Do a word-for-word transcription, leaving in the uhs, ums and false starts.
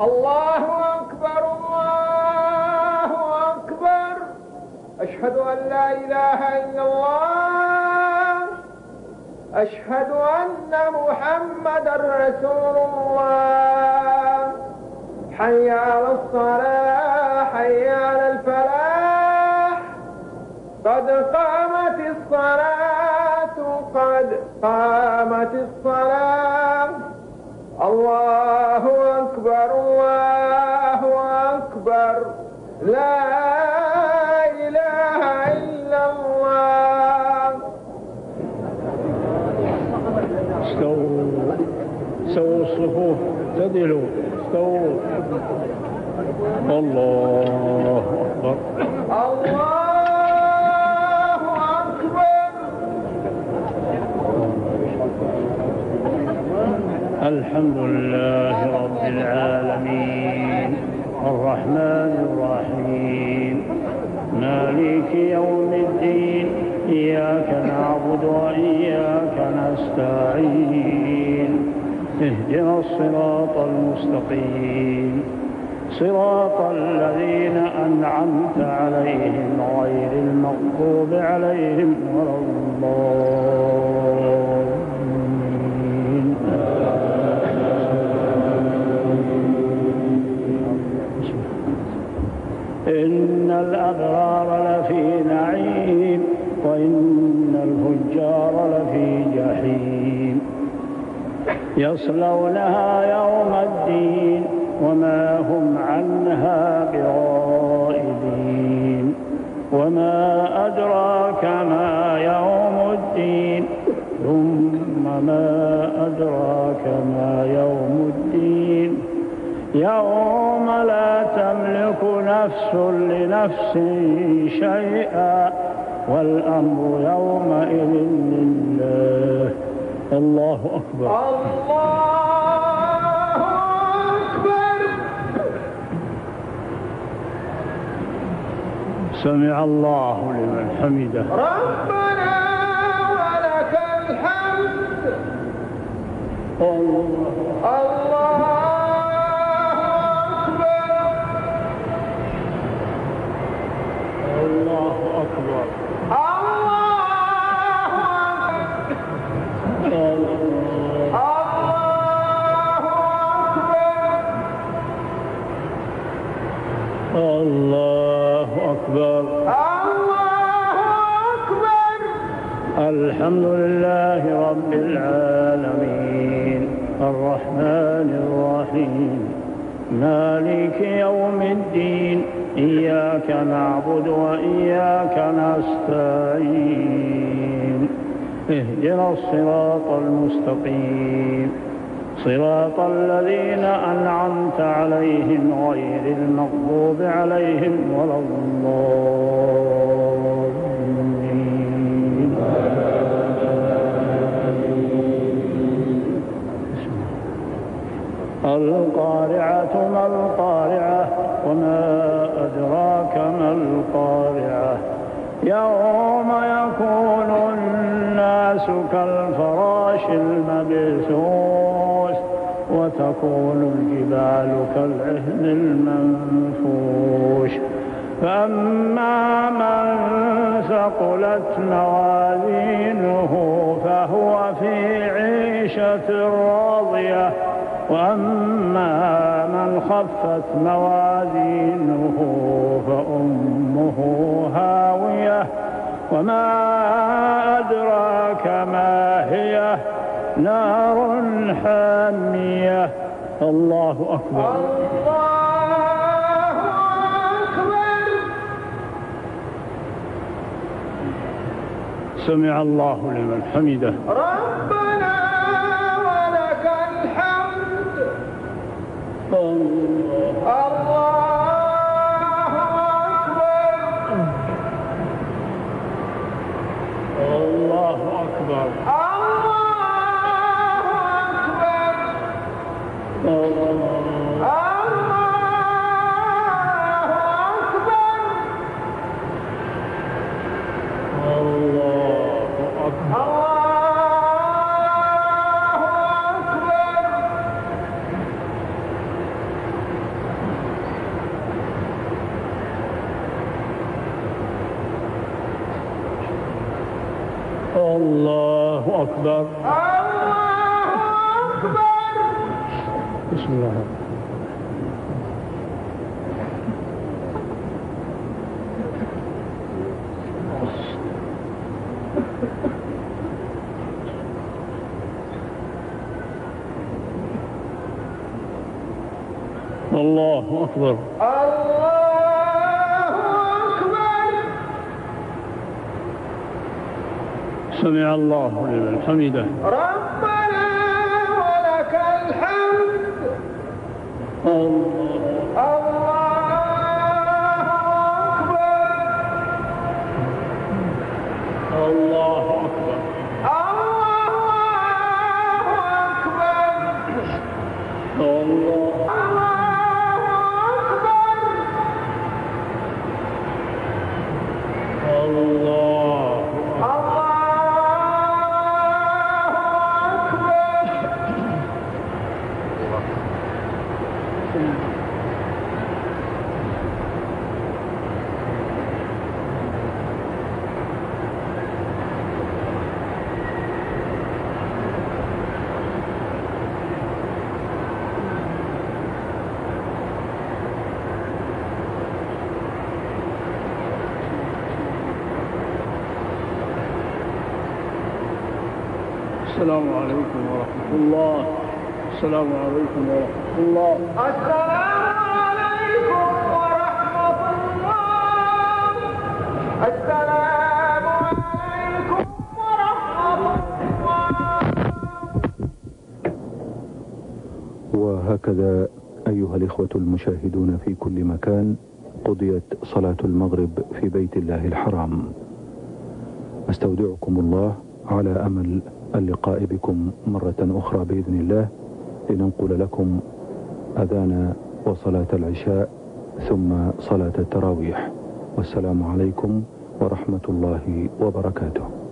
الله أكبر الله أكبر. أشهد أن لا إله إلا الله. أشهد أن محمدا رسول الله. حي على الصلاة حي على الفلاح. قد قامت الصلاة قد قامت الصلاة. الله أكبر الله أكبر. لا إله إلا الله. استووا استووا الصفوف اعتدلوا استووا. الله أكبر الله أكبر. الحمد لله رب العالمين الرحمن الرحيم مالك يوم الدين إياك نعبد وإياك نستعين اهدنا الصراط المستقيم صراط الذين أنعمت عليهم غير المغضوب عليهم ولا الضالين. إن الأبرار لفي نعيم وإن الفجار لفي جحيم يصلونها يوم الدين وما هم عنها بغائبين. وما أدراك ما يوم الدين ثم ما أدراك ما يوم الدين يوم لا تملك نفس لنفس شيئا والأمر يومئذ لله. الله أكبر الله أكبر. سمع الله لمن حمده. ربنا ولك الحمد. الله الله الله أكبر الله أكبر. الله أكبر. الحمد لله رب العالمين الرحمن الرحيم مالك يوم الدين إياك نعبد وإياك نستعين اهدنا الصراط المستقيم صراط الذين أنعمت عليهم غير المغضوب عليهم ولا الضالين. القارعة ما القارعة وما أدراك ما القارعة يوم يكون الناس كالفراش المبثوث وتكون الجبال كالعهن المنفوش. فأما من ثقلت موازينه فهو في عيشة راضية وأما من خفت موازينه فأمه هاوية وما أدراك ما هي نار حامية. الله أكبر. الله أكبر. سمع الله لمن حمده. ربنا ولك الحمد. الله الله أكبر. أكبر. الله أكبر. بسم الله الرحمن الرحيم. الله أكبر. الله أكبر. سمع الله لمن حمده. ربنا ولك الحمد. الله الله الله أكبر. أكبر. الله أكبر. الله السلام عليكم ورحمة الله. السلام عليكم ورحمة الله. السلام عليكم ورحمة الله. السلام عليكم ورحمة الله. وهكذا أيها الإخوة المشاهدون في كل مكان قضيت صلاة المغرب في بيت الله الحرام. أستودعكم الله على أمل اللقاء بكم مرة أخرى بإذن الله لننقل لكم أذان وصلاة العشاء ثم صلاة التراويح. والسلام عليكم ورحمة الله وبركاته.